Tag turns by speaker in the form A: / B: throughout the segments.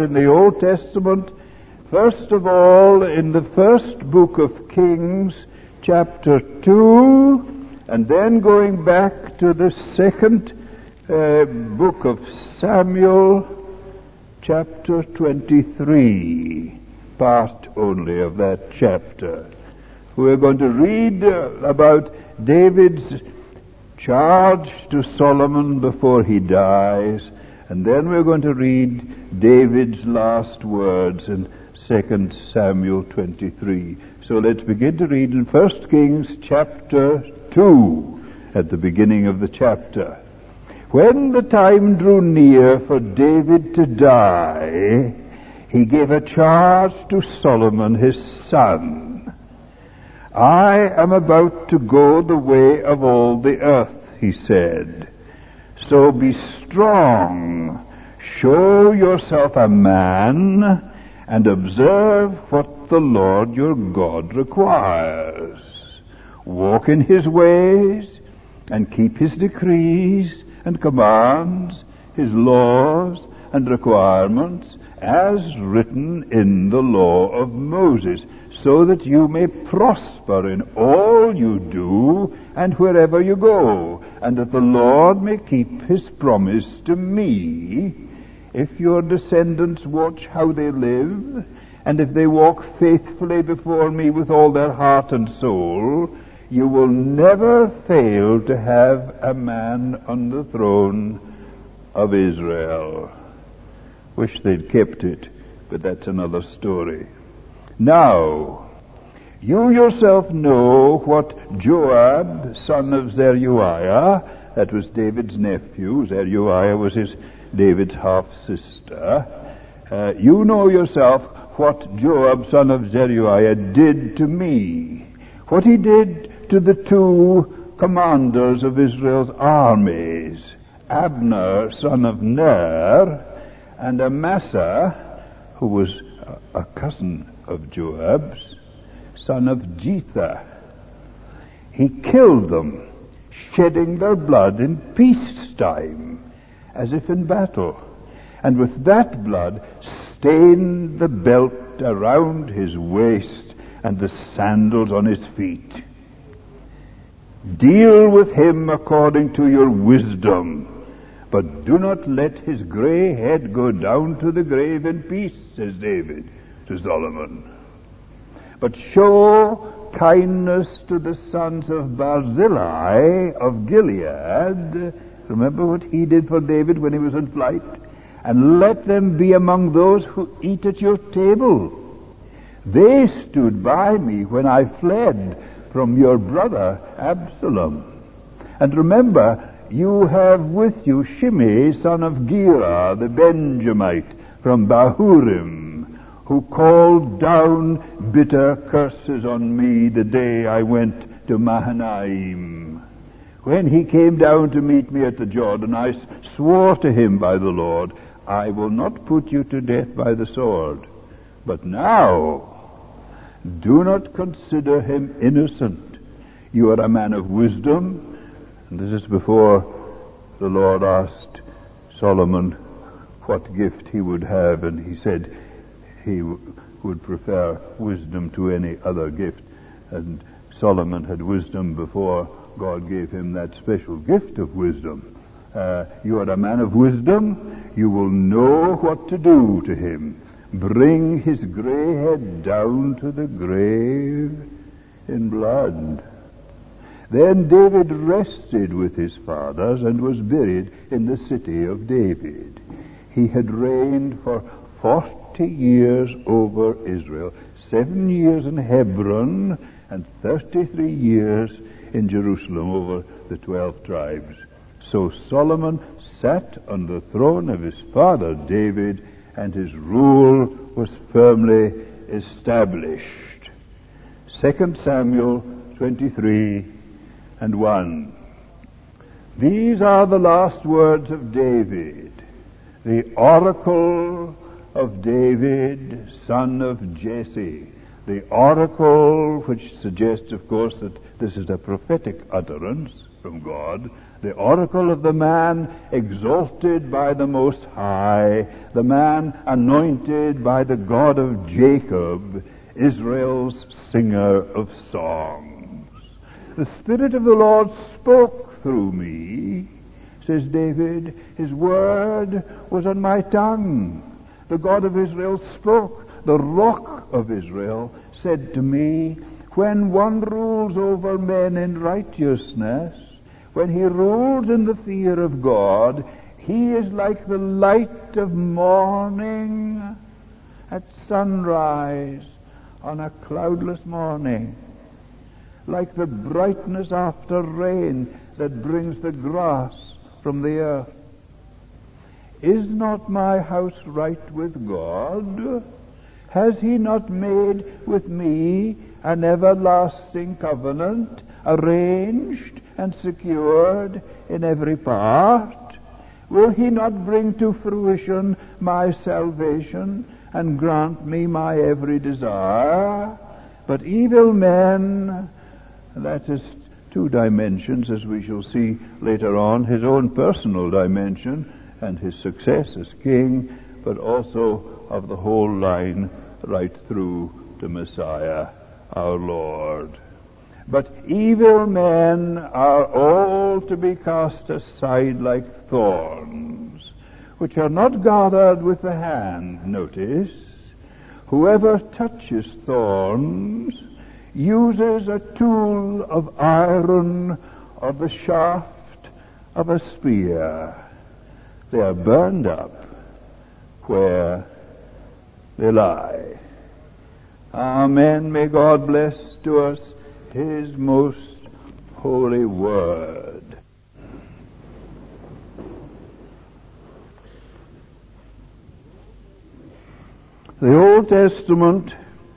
A: in the Old Testament, first of all in the first book of Kings, chapter 2, and then going back to the second book of Samuel, chapter 23, part only of that chapter. We're going to read about David's charge to Solomon before he dies, and then we're going to read David's last words in 2 Samuel 23. So let's begin to read in 1 Kings chapter 2, at the beginning of the chapter. When the time drew near for David to die, he gave a charge to Solomon his son. I am about to go the way of all the earth, he said. So be strong, show yourself a man, and observe what the Lord your God requires. Walk in his ways, and keep his decrees and commands, his laws and requirements, as written in the law of Moses, so that you may prosper in all you do and wherever you go, and that the Lord may keep his promise to me, if your descendants watch how they live, and if they walk faithfully before me with all their heart and soul. You will never fail to have a man on the throne of Israel. Wish they'd kept it, but that's another story. Now, you yourself know what Joab, son of Zeruiah, that was David's nephew, Zeruiah was David's half-sister, you know yourself what Joab, son of Zeruiah, did to me, what he did to the two commanders of Israel's armies, Abner, son of Ner, and Amasa, who was a cousin of Joab's, son of Jether. He killed them, shedding their blood in peacetime, as if in battle, and with that blood stained the belt around his waist and the sandals on his feet. Deal with him according to your wisdom, but do not let his gray head go down to the grave in peace, says David to Solomon. But show kindness to the sons of Barzillai of Gilead. Remember what he did for David when he was in flight? And let them be among those who eat at your table. They stood by me when I fled from your brother Absalom. And remember, you have with you Shimei, son of Gera, the Benjamite, from Bahurim, who called down bitter curses on me the day I went to Mahanaim. When he came down to meet me at the Jordan, I swore to him by the Lord, I will not put you to death by the sword. But now, do not consider him innocent. You are a man of wisdom. And this is before the Lord asked Solomon what gift he would have, and he said he would prefer wisdom to any other gift. And Solomon had wisdom before God gave him that special gift of wisdom. You are a man of wisdom. You will know what to do to him. Bring his gray head down to the grave in blood. Then David rested with his fathers and was buried in the city of David. He had reigned for 40 years over Israel, 7 years in Hebron and 33 years in Jerusalem over the 12 tribes. So Solomon sat on the throne of his father David, and his rule was firmly established. 2 Samuel 23 and 1. These are the last words of David, the oracle of David, son of Jesse. The oracle, which suggests, of course, that this is a prophetic utterance from God, The oracle of the man exalted by the Most High, the man anointed by the God of Jacob, Israel's singer of songs. The Spirit of the Lord spoke through me, says David. His word was on my tongue. The God of Israel spoke. The Rock of Israel said to me, when one rules over men in righteousness, when he rules in the fear of God, he is like the light of morning at sunrise on a cloudless morning, like the brightness after rain that brings the grass from the earth. Is not my house right with God? Has he not made with me an everlasting covenant, arranged and secured in every part? Will he not bring to fruition my salvation and grant me my every desire? But evil men, that is two dimensions, as we shall see later on, his own personal dimension and his success as king, but also of the whole line right through to Messiah, our Lord. But evil men are all to be cast aside like thorns, which are not gathered with the hand. Notice, whoever touches thorns uses a tool of iron or the shaft of a spear. They are burned up where they lie. Amen. May God bless to us his most holy word. The Old Testament,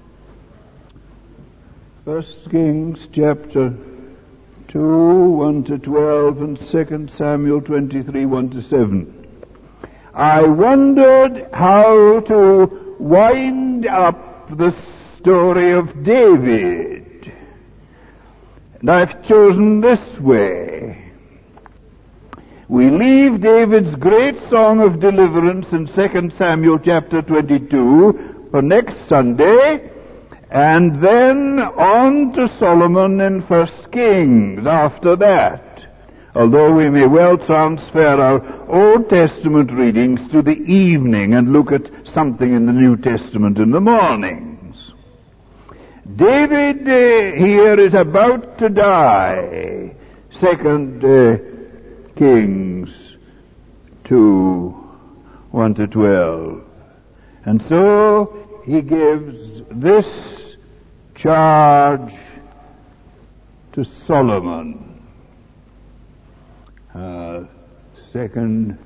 A: 1 Kings chapter 2, 1 to 12, and 2 Samuel 23, 1 to 7. I wondered how to wind up the story of David, and I've chosen this way. We leave David's great song of deliverance in 2 Samuel chapter 22 for next Sunday, and then on to Solomon in 1 Kings after that, although we may well transfer our Old Testament readings to the evening and look at something in the New Testament in the mornings. David here is about to die. 2 Kings 2, 1 to 12. And so he gives this charge to Solomon. Second,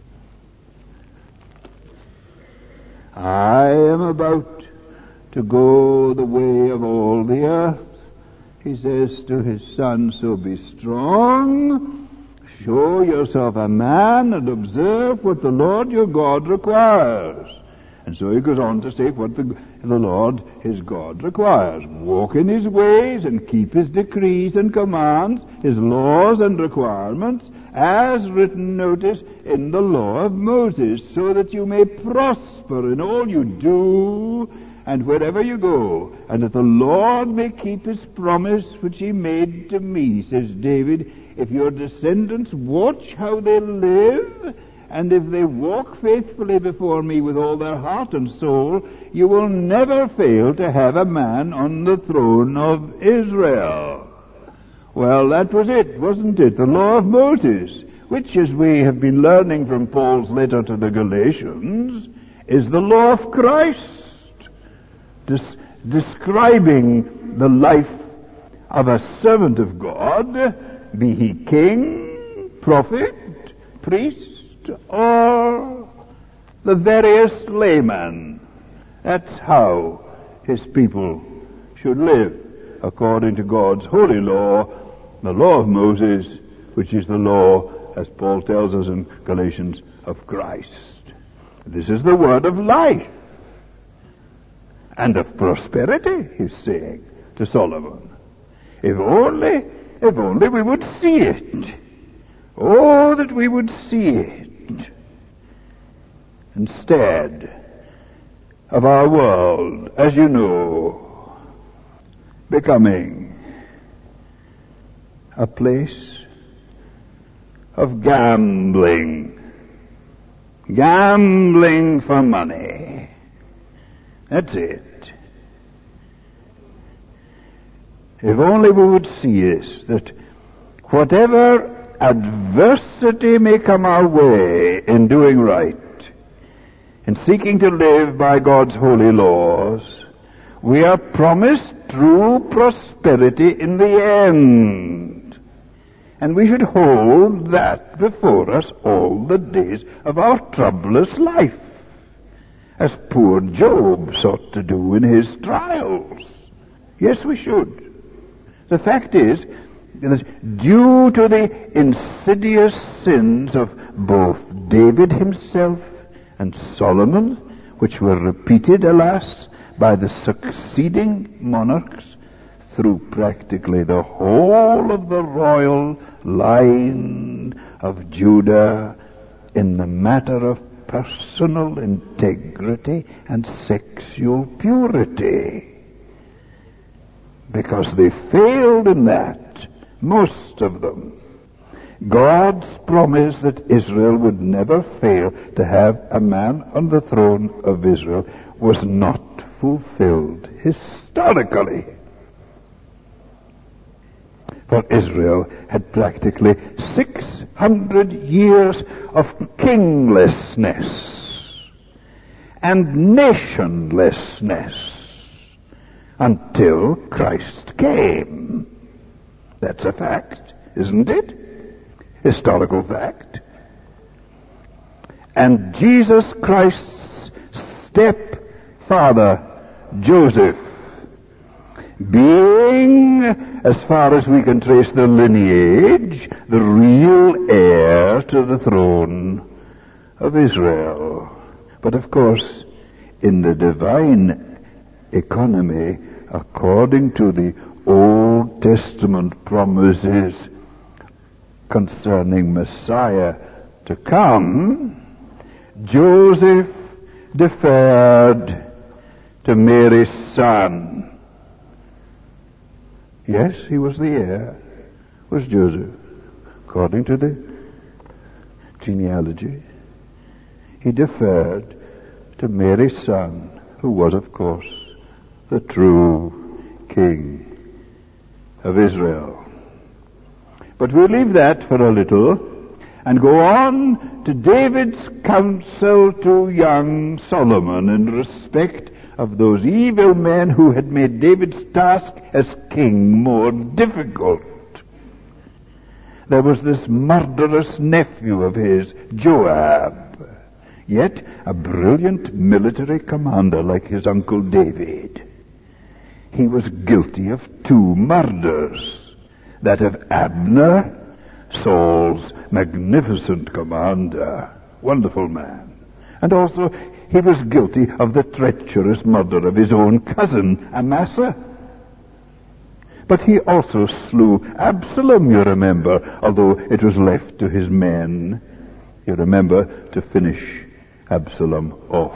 A: I am about to go the way of all the earth, he says to his son, so be strong, show yourself a man, and observe what the Lord your God requires. And so he goes on to say what the Lord his God requires. Walk in his ways and keep his decrees and commands, his laws and requirements, as written, notice, in the law of Moses, so that you may prosper in all you do and wherever you go, and that the Lord may keep his promise which he made to me, says David. If your descendants watch how they live, and if they walk faithfully before me with all their heart and soul, you will never fail to have a man on the throne of Israel. Well, that was it, wasn't it? The law of Moses, which, as we have been learning from Paul's letter to the Galatians, is the law of Christ, describing the life of a servant of God, be he king, prophet, priest, or the veriest layman. That's how his people should live, according to God's holy law, the law of Moses, which is the law, as Paul tells us in Galatians, of Christ. This is the word of life and of prosperity, he's saying to Solomon. If only we would see it. Oh, that we would see it instead of our world, as you know, becoming a place of gambling for money. That's it. If only we would see this, that whatever adversity may come our way in doing right, in seeking to live by God's holy laws, we are promised true prosperity in the end. And we should hold that before us all the days of our troublous life, as poor Job sought to do in his trials. Yes, we should. The fact is that due to the insidious sins of both David himself and Solomon, which were repeated, alas, by the succeeding monarchs through practically the whole of the royal line of Judah in the matter of personal integrity and sexual purity, because they failed in that, most of them. God's promise that Israel would never fail to have a man on the throne of Israel was not fulfilled historically. For Israel had practically 600 years of kinglessness and nationlessness until Christ came. That's a fact, isn't it? Historical fact. And Jesus Christ's stepfather, Joseph, being, as far as we can trace the lineage, the real heir to the throne of Israel. But of course, in the divine economy, according to the Old Testament promises concerning Messiah to come, Joseph deferred to Mary's son. Yes, he was the heir, was Joseph, according to the genealogy. He deferred to Mary's son, who was, of course, the true king of Israel. But we'll leave that for a little and go on to David's counsel to young Solomon in respect of those evil men who had made David's task as king more difficult. There was this murderous nephew of his, Joab, yet a brilliant military commander like his uncle David. He was guilty of 2 murders. That of Abner, Saul's magnificent commander, wonderful man. And also he was guilty of the treacherous murder of his own cousin, Amasa. But he also slew Absalom, you remember, although it was left to his men, you remember, to finish Absalom off.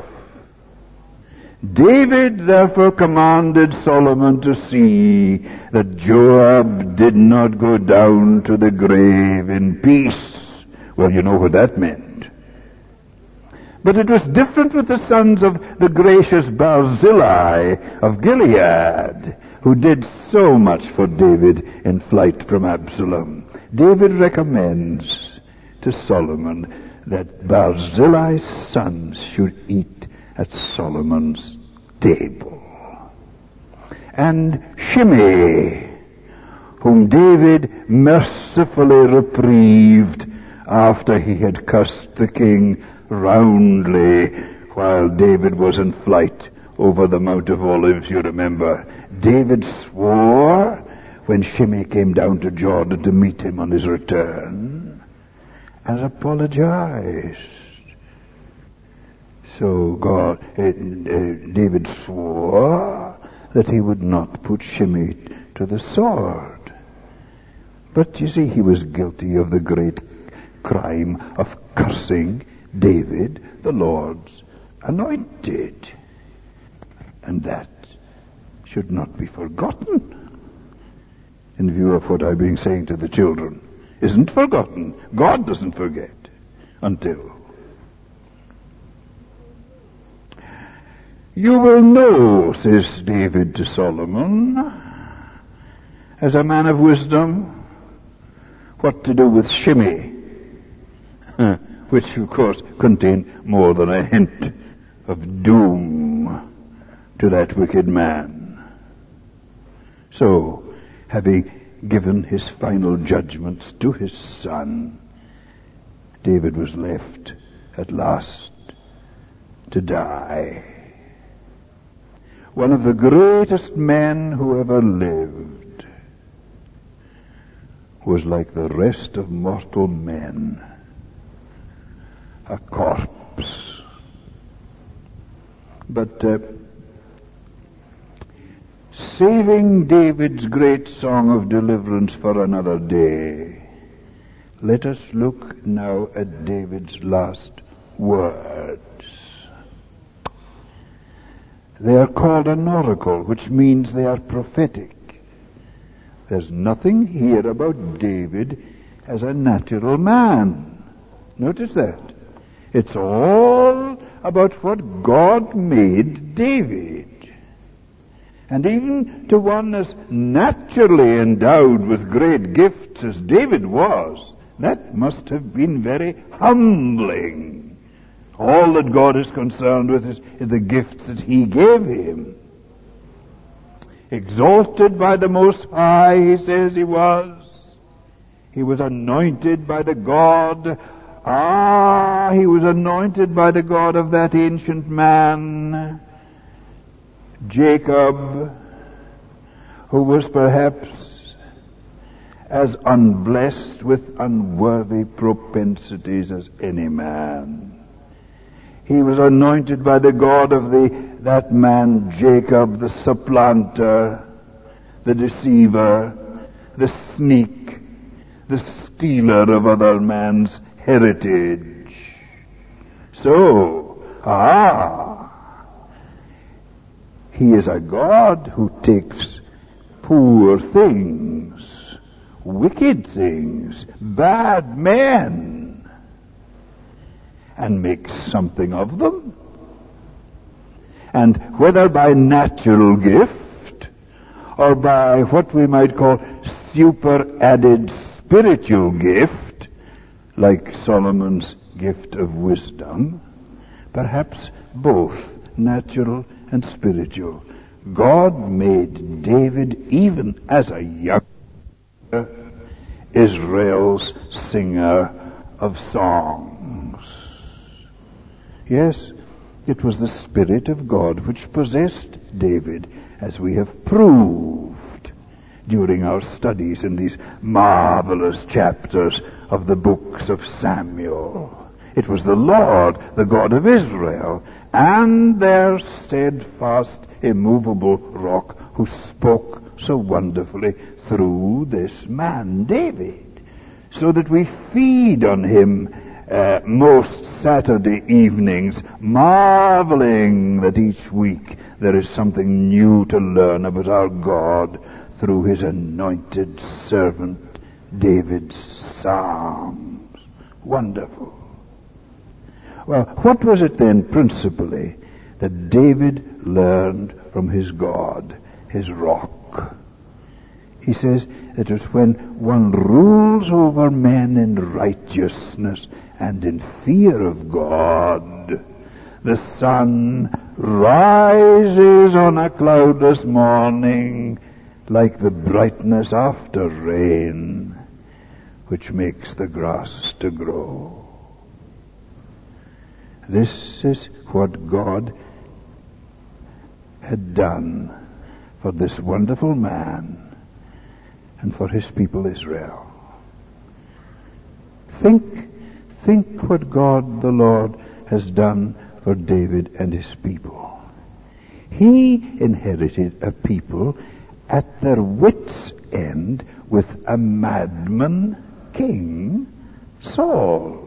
A: David therefore commanded Solomon to see that Joab did not go down to the grave in peace. Well, you know what that meant. But it was different with the sons of the gracious Barzillai of Gilead, who did so much for David in flight from Absalom. David recommends to Solomon that Barzillai's sons should eat at Solomon's table. And Shimei, whom David mercifully reprieved after he had cursed the king roundly while David was in flight over the Mount of Olives, you remember. David swore when Shimei came down to Jordan to meet him on his return and apologized. So David swore that he would not put Shimei to the sword. But you see, he was guilty of the great crime of cursing David, the Lord's anointed. And that should not be forgotten in view of what I've been saying to the children. Isn't forgotten. God doesn't forget until. You will know, says David to Solomon, as a man of wisdom, what to do with Shimei, which of course contained more than a hint of doom to that wicked man. So, having given his final judgments to his son, David was left at last to die. One of the greatest men who ever lived was like the rest of mortal men, a corpse. But saving David's great song of deliverance for another day, let us look now at David's last words. They are called an oracle, which means they are prophetic. There's nothing here about David as a natural man. Notice that. It's all about what God made David. And even to one as naturally endowed with great gifts as David was, that must have been very humbling. All that God is concerned with is the gifts that he gave him. Exalted by the Most High, he says he was. He was anointed by the God. He was anointed by the God of that ancient man, Jacob, who was perhaps as unblessed with unworthy propensities as any man. He was anointed by the God of that man Jacob, the supplanter, the deceiver, the sneak, the stealer of other man's heritage. So, he is a God who takes poor things, wicked things, bad men, and makes something of them. And whether by natural gift or by what we might call superadded spiritual gift, like Solomon's gift of wisdom, perhaps both natural and spiritual, God made David, even as a young Israel's singer of songs. Yes, it was the Spirit of God which possessed David, as we have proved during our studies in these marvelous chapters of the books of Samuel. It was the Lord, the God of Israel, and their steadfast, immovable rock, who spoke so wonderfully through this man, David, so that we feed on him most Saturday evenings, marveling that each week there is something new to learn about our God through his anointed servant David's psalms. Wonderful. Well, what was it then principally that David learned from his God, his rock? He says it was when one rules over men in righteousness and in fear of God, the sun rises on a cloudless morning like the brightness after rain, which makes the grass to grow. This is what God had done for this wonderful man and for his people Israel. Think what God the Lord has done for David and his people. He inherited a people at their wits' end with a madman king, Saul.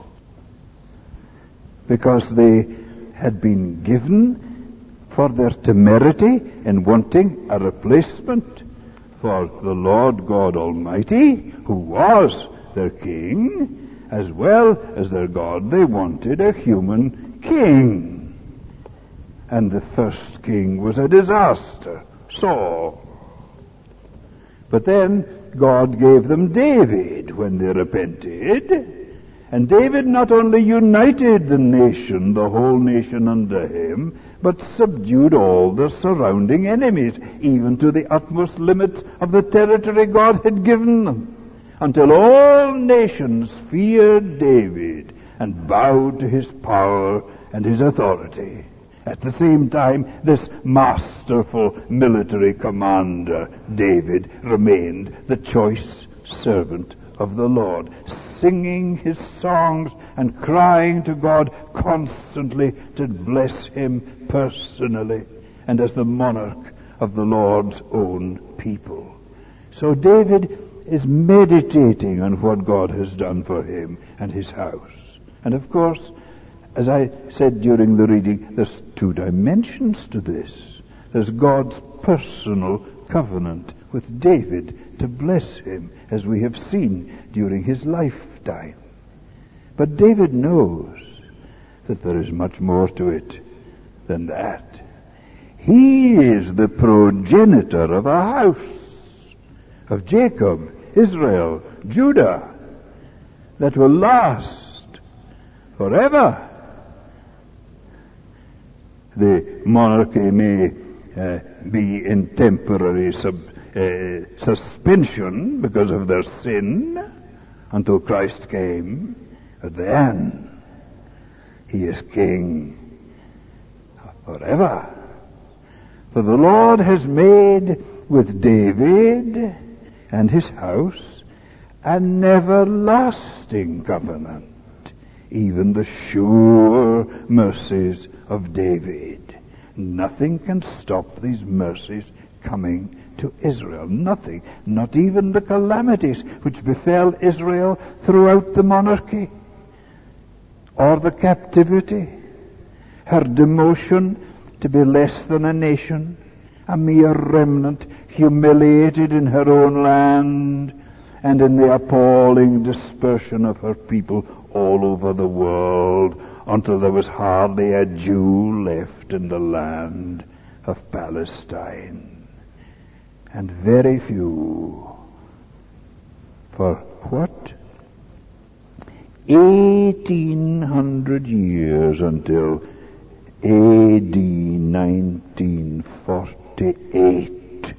A: Because they had been given for their temerity in wanting a replacement for the Lord God Almighty, who was their king, as well as their God. They wanted a human king. And the first king was a disaster, Saul. But then God gave them David when they repented. And David not only united the nation, the whole nation under him, but subdued all their surrounding enemies, even to the utmost limits of the territory God had given them, until all nations feared David and bowed to his power and his authority. At the same time, this masterful military commander, David, remained the choice servant of the Lord, singing his songs and crying to God constantly to bless him personally and as the monarch of the Lord's own people. So David is meditating on what God has done for him and his house. And of course, as I said during the reading, there's two dimensions to this. There's God's personal covenant with David to bless him, as we have seen during his lifetime. But David knows that there is much more to it than that. He is the progenitor of a house of Jacob, Israel, Judah, that will last forever. The monarchy may be in temporary suspension because of their sin until Christ came, but then he is king forever. For the Lord has made with David and his house an everlasting covenant, even the sure mercies of David. Nothing can stop these mercies coming to Israel. Nothing. Not even the calamities which befell Israel throughout the monarchy, or the captivity, her demotion to be less than a nation, a mere remnant, humiliated in her own land, and in the appalling dispersion of her people all over the world, until there was hardly a Jew left in the land of Palestine. And very few. For what? 1800 years until AD 1948.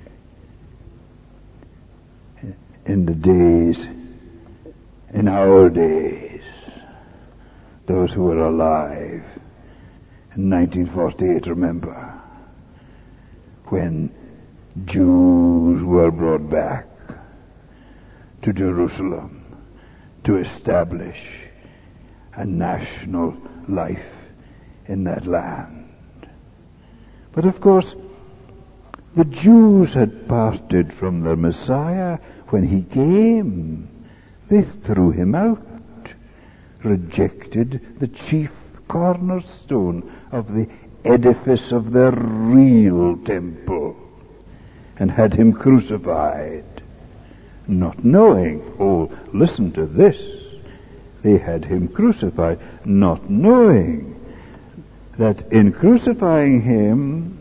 A: In our days, those who were alive in 1948, remember, when Jews were brought back to Jerusalem to establish a national life in that land. But of course, the Jews had parted from their Messiah when he came. They threw him out, rejected the chief cornerstone of the edifice of their real temple, and had him crucified, not knowing, listen to this, they had him crucified, not knowing that in crucifying him,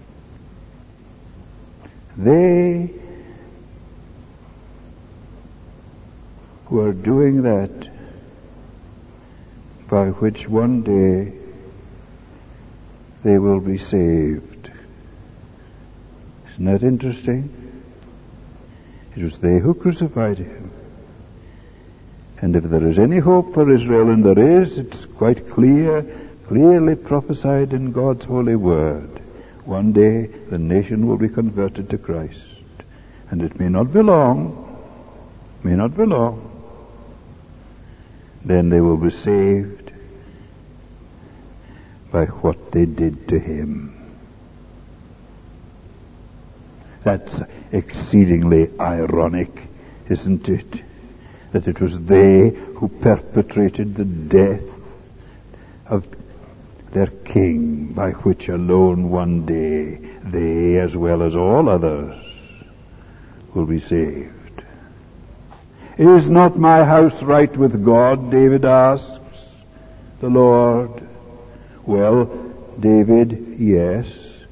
A: they were doing that by which one day they will be saved. Isn't that interesting? It was they who crucified him. And if there is any hope for Israel, and there is, it's quite clearly prophesied in God's holy word. One day the nation will be converted to Christ. And it may not be long. Then they will be saved by what they did to him. That's exceedingly ironic, isn't it? that it was they who perpetrated the death of their king, by which alone one day they, as well as all others, will be saved. Is not my house right with God, David asks the Lord. Well, David, yes,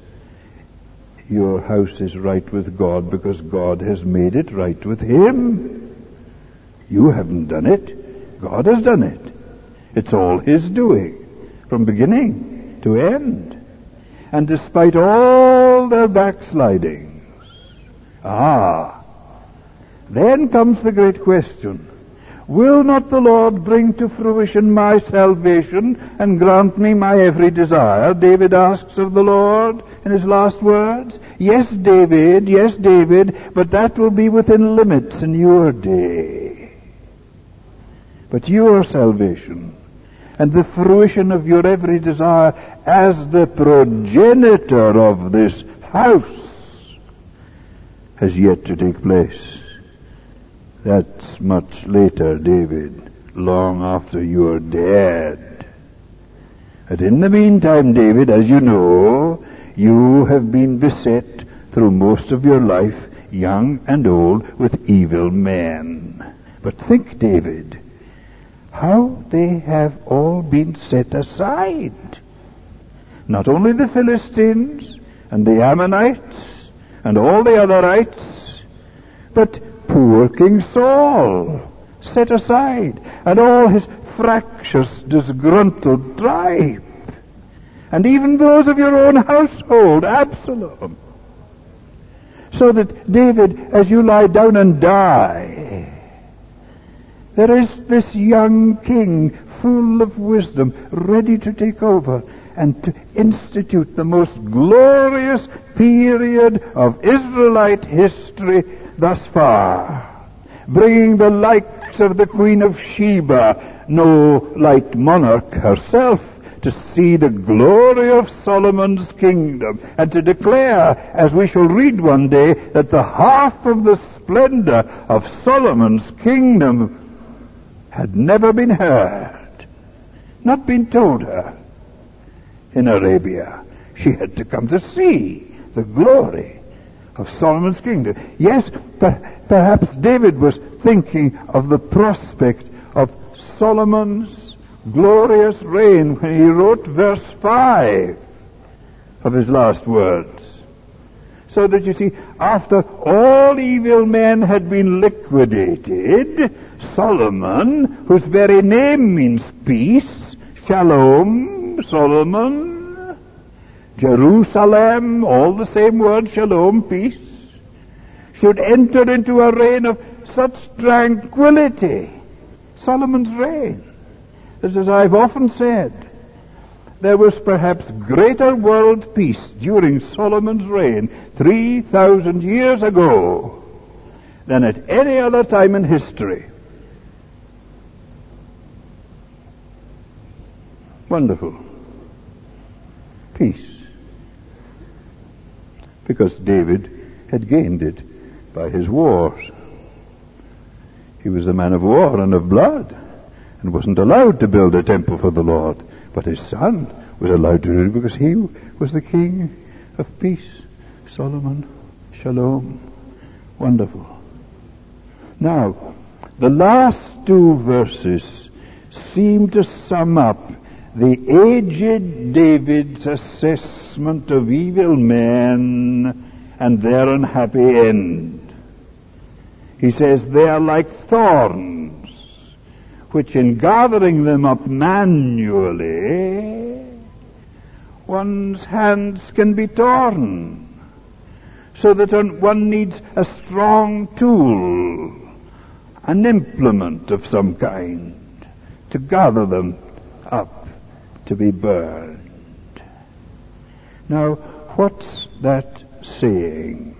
A: your house is right with God because God has made it right with him. You haven't done it. God has done it. It's all his doing, from beginning to end. And despite all their backslidings, then comes the great question. Will not the Lord bring to fruition my salvation and grant me my every desire? David asks of the Lord in his last words. Yes, David, but that will be within limits in your day. But your salvation and the fruition of your every desire as the progenitor of this house has yet to take place. That's much later, David, long after you're dead. And in the meantime, David, as you know, you have been beset through most of your life, young and old, with evil men. But think, David, how they have all been set aside. Not only the Philistines and the Ammonites and all the otherites, but poor King Saul set aside, and all his fractious, disgruntled tribe, and even those of your own household, Absalom. So that, David, as you lie down and die, there is this young king, full of wisdom, ready to take over and to institute the most glorious period of Israelite history thus far, bringing the likes of the Queen of Sheba, no light monarch herself, to see the glory of Solomon's kingdom, and to declare, as we shall read one day, that the half of the splendor of Solomon's kingdom had never been heard, not been told her in Arabia. She had to come to see the glory of Solomon's kingdom. Yes, perhaps David was thinking of the prospect of Solomon's glorious reign when he wrote verse 5 of his last words. So that you see, after all evil men had been liquidated, Solomon, whose very name means peace, Shalom, Solomon, Jerusalem, all the same word, Shalom, peace, should enter into a reign of such tranquility, Solomon's reign, that, as I've often said, there was perhaps greater world peace during Solomon's reign 3,000 years ago than at any other time in history. Wonderful. Peace. Because David had gained it by his wars. He was a man of war and of blood, and wasn't allowed to build a temple for the Lord. But his son was allowed to do it because he was the king of peace. Solomon, Shalom. Wonderful. Now, the last two verses seem to sum up the aged David's assessment of evil men and their unhappy end. He says they are like thorns, which in gathering them up manually, one's hands can be torn, so that one needs a strong tool, an implement of some kind, to gather them up to be burned. Now, what's that saying?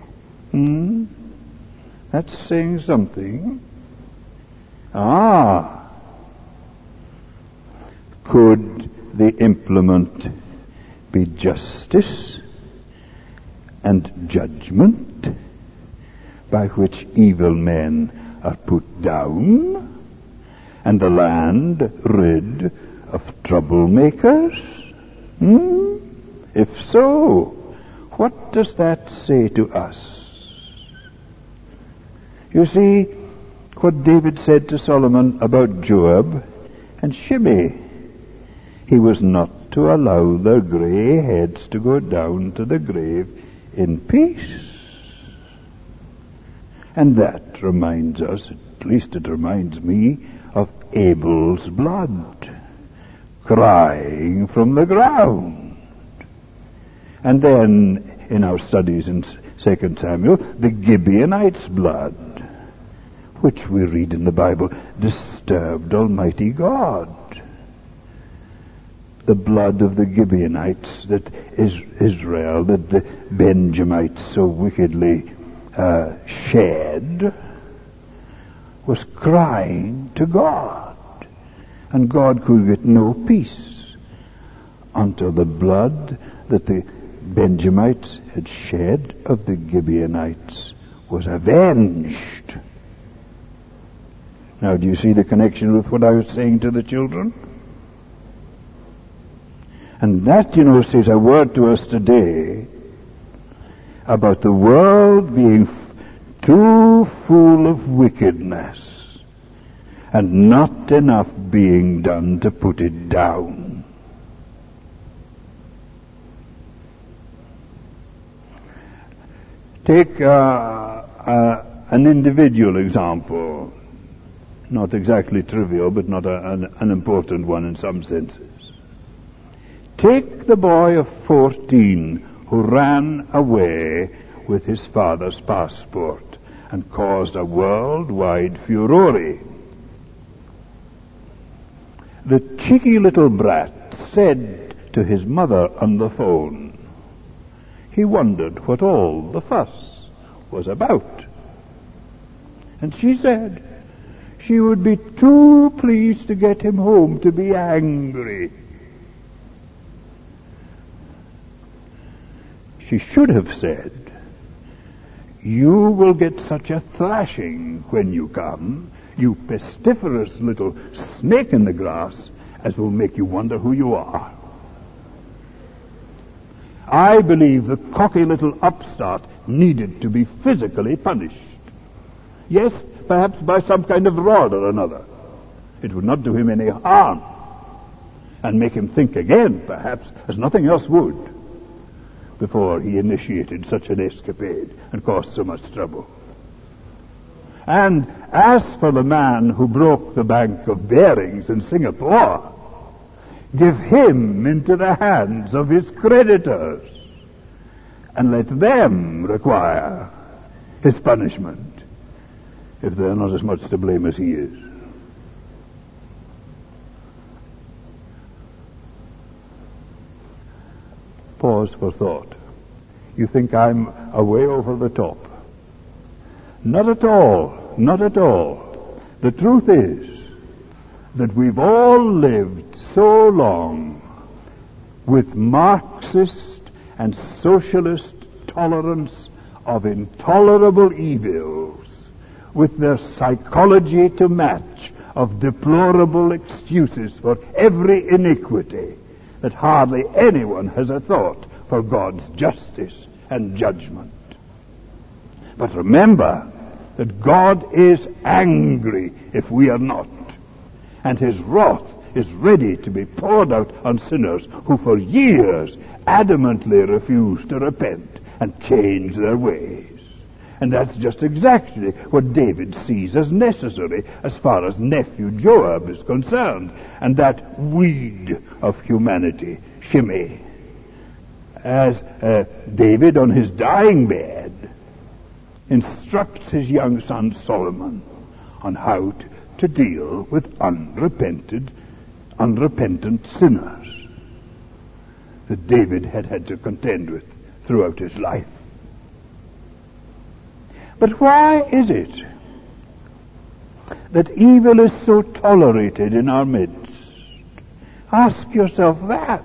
A: That's saying something. Could the implement be justice and judgment by which evil men are put down? and the land rid of troublemakers? If so, what does that say to us? You see, what David said to Solomon about Joab and Shimei, he was not to allow their grey heads to go down to the grave in peace. And that reminds us, at least it reminds me, of Abel's blood crying from the ground. And then, in our studies in 2 Samuel, the Gibeonites' blood, which we read in the Bible, disturbed Almighty God. The blood of the Gibeonites that Israel, that the Benjamites so wickedly shed, was crying to God. And God could get no peace until the blood that the Benjamites had shed of the Gibeonites was avenged. Now, do you see the connection with what I was saying to the children? And that, says a word to us today about the world being too full of wickedness and not enough being done to put it down. Take an individual example, not exactly trivial, but not an important one in some senses. Take the boy of 14 who ran away with his father's passport and caused a worldwide furore. The cheeky little brat said to his mother on the phone, he wondered what all the fuss was about. And she said she would be too pleased to get him home to be angry. She should have said, you will get such a thrashing when you come, you pestiferous little snake in the grass, as will make you wonder who you are. I believe the cocky little upstart needed to be physically punished. Yes, perhaps by some kind of rod or another. It would not do him any harm, and make him think again, perhaps, as nothing else would, before he initiated such an escapade and caused so much trouble. And as for the man who broke the Bank of Bearings in Singapore, give him into the hands of his creditors and let them require his punishment, if they're not as much to blame as he is. Pause for thought. You think I'm away over the top? Not at all. Not at all. The truth is that we've all lived so long with Marxist and socialist tolerance of intolerable evils, with their psychology to match of deplorable excuses for every iniquity, that hardly anyone has a thought for God's justice and judgment. But remember that God is angry if we are not, and his wrath is ready to be poured out on sinners who for years adamantly refuse to repent and change their ways. And that's just exactly what David sees as necessary as far as nephew Joab is concerned, and that weed of humanity, Shimei. As David on his dying bed instructs his young son Solomon on how to deal with unrepentant sinners that David had to contend with throughout his life. But why is it that evil is so tolerated in our midst? Ask yourself that.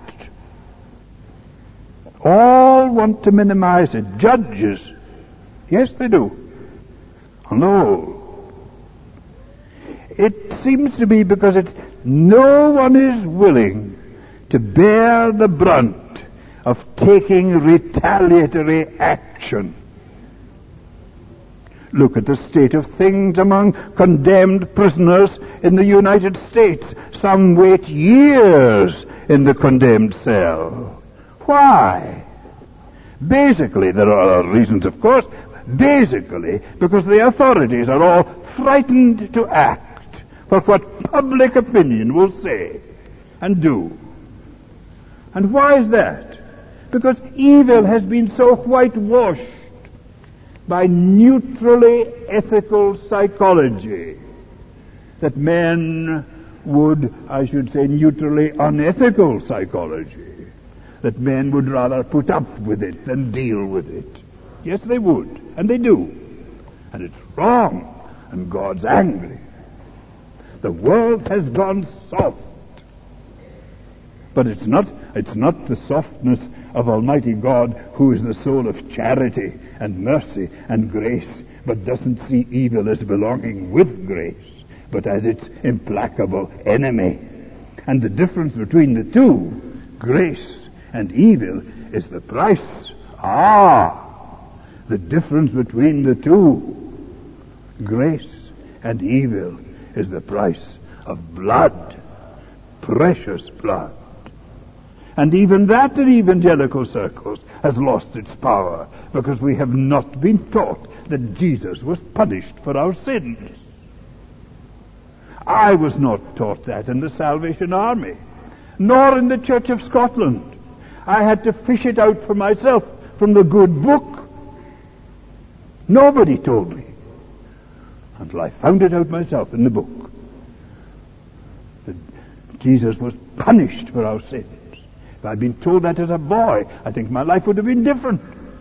A: All want to minimize it. Judges, yes they do, on the whole. It seems to be because no one is willing to bear the brunt of taking retaliatory action. Look at the state of things among condemned prisoners in the United States. Some wait years in the condemned cell. Why? Basically, there are reasons, of course, basically because the authorities are all frightened to act for what public opinion will say and do. And why is that? Because evil has been so whitewashed by neutrally ethical psychology that men would, I should say, neutrally unethical psychology, that men would rather put up with it than deal with it. Yes, they would, and they do. And it's wrong, and God's angry. The world has gone soft. But it's not the softness of Almighty God, who is the soul of charity and mercy and grace, but doesn't see evil as belonging with grace, but as its implacable enemy. And the difference between the two, grace and evil, is the price. The difference between the two, grace and evil, is the price of blood, precious blood. And even that in evangelical circles has lost its power, because we have not been taught that Jesus was punished for our sins. I was not taught that in the Salvation Army, nor in the Church of Scotland. I had to fish it out for myself from the good book. Nobody told me, until I found it out myself in the book, that Jesus was punished for our sins. If I'd been told that as a boy, I think my life would have been different.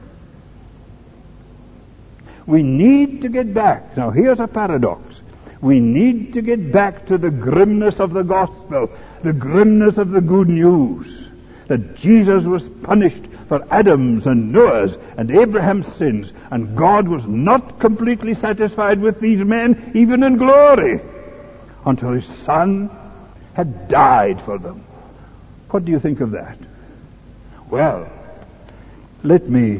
A: We need to get back. Now here's a paradox. We need to get back to the grimness of the gospel, the grimness of the good news, that Jesus was punished for Adam's and Noah's and Abraham's sins, and God was not completely satisfied with these men, even in glory, until his Son had died for them. What do you think of that? Well, let me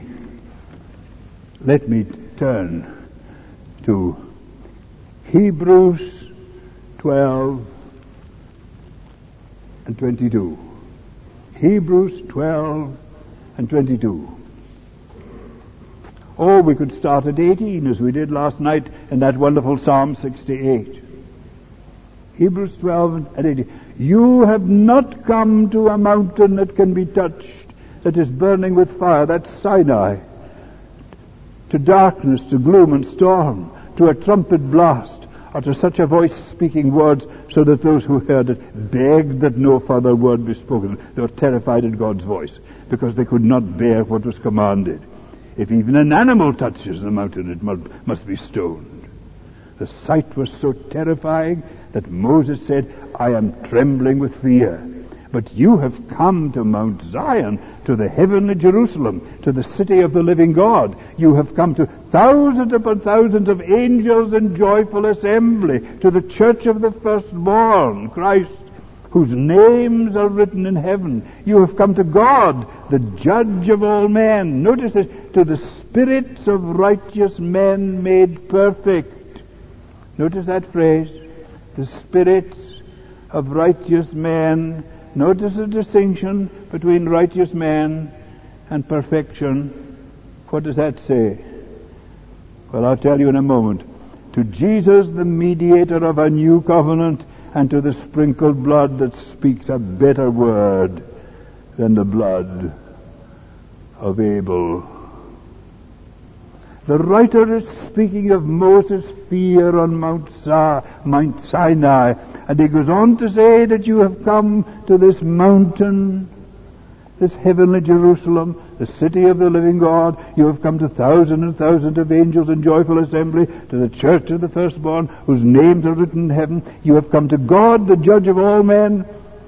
A: turn to Hebrews 12 and 22. Hebrews 12 and 22. Oh, we could start at 18 as we did last night in that wonderful Psalm 68. Hebrews 12 and 18. You have not come to a mountain that can be touched, that is burning with fire. That's Sinai. To darkness, to gloom and storm, to a trumpet blast, or to such a voice speaking words so that those who heard it begged that no further word be spoken. They were terrified at God's voice because they could not bear what was commanded. If even an animal touches the mountain, it must be stoned. The sight was so terrifying that Moses said, I am trembling with fear. But you have come to Mount Zion, to the heavenly Jerusalem, to the city of the living God. You have come to thousands upon thousands of angels in joyful assembly, to the church of the firstborn, Christ, whose names are written in heaven. You have come to God, the judge of all men. Notice this, to the spirits of righteous men made perfect. Notice that phrase, the spirits of righteous men. Notice the distinction between righteous man and perfection. What does that say? Well, I'll tell you in a moment. To Jesus, the mediator of a new covenant, and to the sprinkled blood that speaks a better word than the blood of Abel. The writer is speaking of Moses' fear on Mount Sinai, and he goes on to say that you have come to this mountain, this heavenly Jerusalem, the city of the living God. You have come to thousands and thousands of angels in joyful assembly, to the church of the firstborn, whose names are written in heaven. You have come to God, the judge of all men.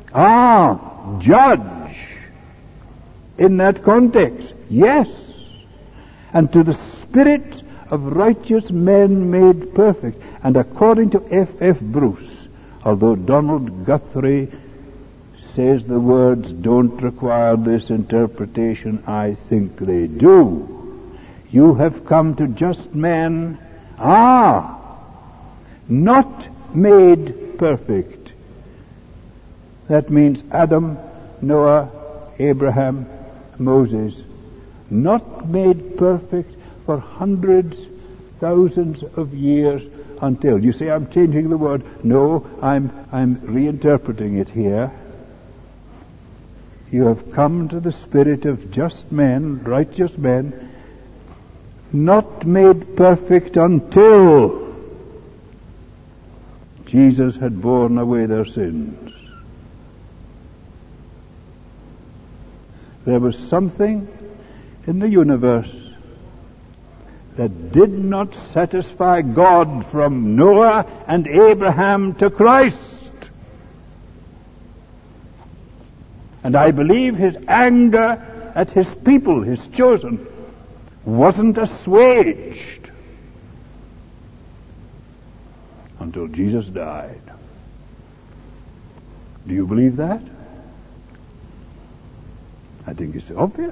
A: Judge. In that context, yes. And to the spirit of righteous men made perfect. And according to F.F. Bruce, although Donald Guthrie says the words don't require this interpretation, I think they do. You have come to just men, not made perfect. That means Adam, Noah, Abraham, Moses, not made perfect for hundreds, thousands of years until. You say, I'm changing the word. No, I'm reinterpreting it here. You have come to the spirit of just men, righteous men, not made perfect until Jesus had borne away their sins. There was something in the universe that did not satisfy God from Noah and Abraham to Christ. And I believe his anger at his people, his chosen, wasn't assuaged until Jesus died. Do you believe that? I think it's obvious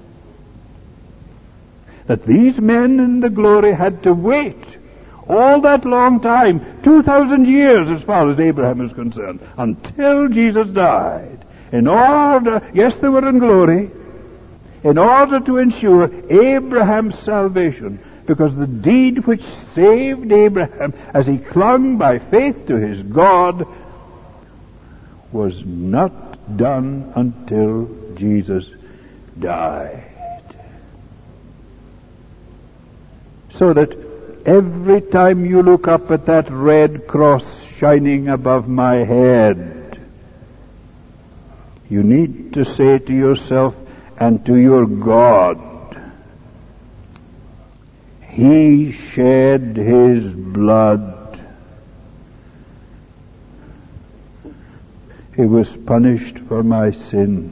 A: that these men in the glory had to wait all that long time, 2,000 years as far as Abraham is concerned, until Jesus died. In order, yes, they were in glory, in order to ensure Abraham's salvation, because the deed which saved Abraham as he clung by faith to his God was not done until Jesus died. So that every time you look up at that red cross shining above my head, you need to say to yourself and to your God, He shed His blood. He was punished for my sins.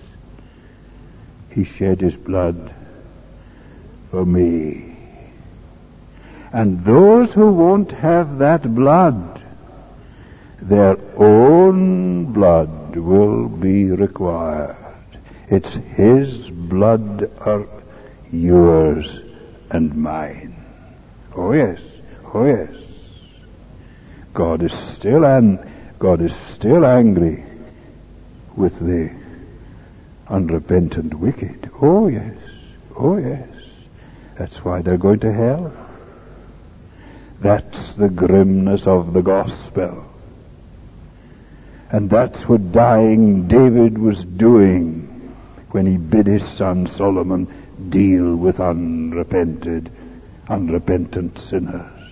A: He shed His blood for me. And those who won't have that blood, their own blood will be required. It's His blood or yours and mine. Oh yes, oh yes. God is still angry with the unrepentant wicked. Oh yes, oh yes. That's why they're going to hell. That's the grimness of the gospel. And that's what dying David was doing when he bid his son Solomon deal with unrepentant sinners.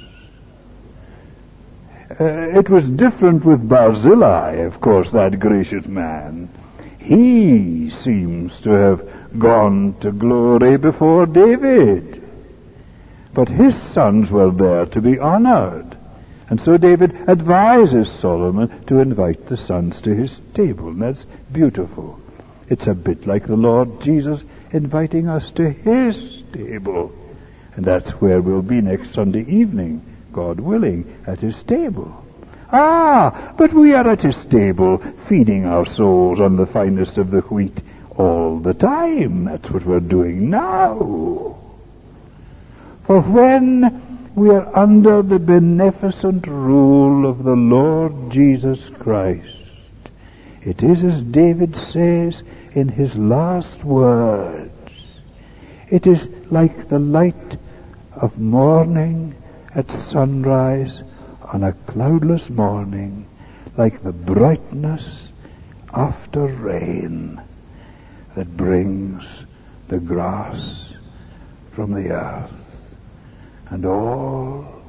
A: It was different with Barzillai, of course, that gracious man. He seems to have gone to glory before David. But his sons were there to be honored. And so David advises Solomon to invite the sons to his table. And that's beautiful. It's a bit like the Lord Jesus inviting us to His table. And that's where we'll be next Sunday evening, God willing, at His table. But we are at His table, feeding our souls on the finest of the wheat all the time. That's what we're doing now. For when we are under the beneficent rule of the Lord Jesus Christ, it is as David says in his last words, it is like the light of morning at sunrise on a cloudless morning, like the brightness after rain that brings the grass from the earth. And all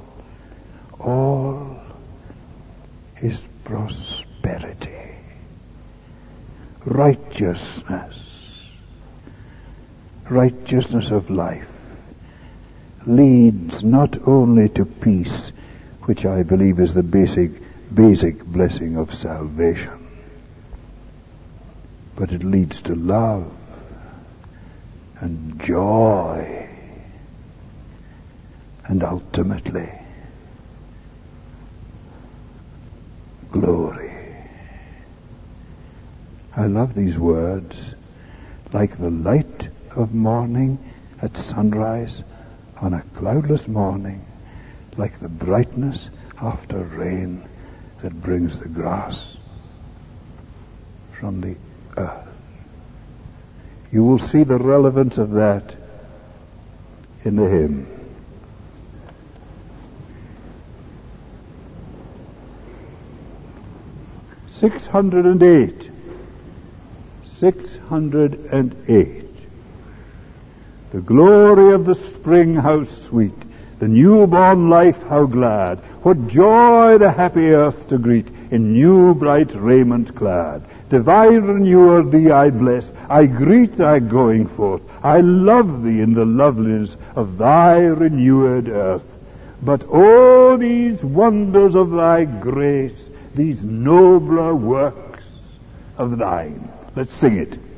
A: is prosperity, righteousness of life leads not only to peace, which I believe is the basic blessing of salvation, but it leads to love and joy and ultimately glory. I love these words. Like the light of morning at sunrise on a cloudless morning, like the brightness after rain that brings the grass from the earth. You will see the relevance of that in the hymn. (608). 608. The glory of the spring, how sweet! The newborn life, how glad! What joy the happy earth to greet, in new bright raiment clad! Divine renewer, thee I bless, I greet thy going forth. I love thee in the loveliness of thy renewed earth. But oh, these wonders of thy grace, these nobler works of thine. Let's sing it.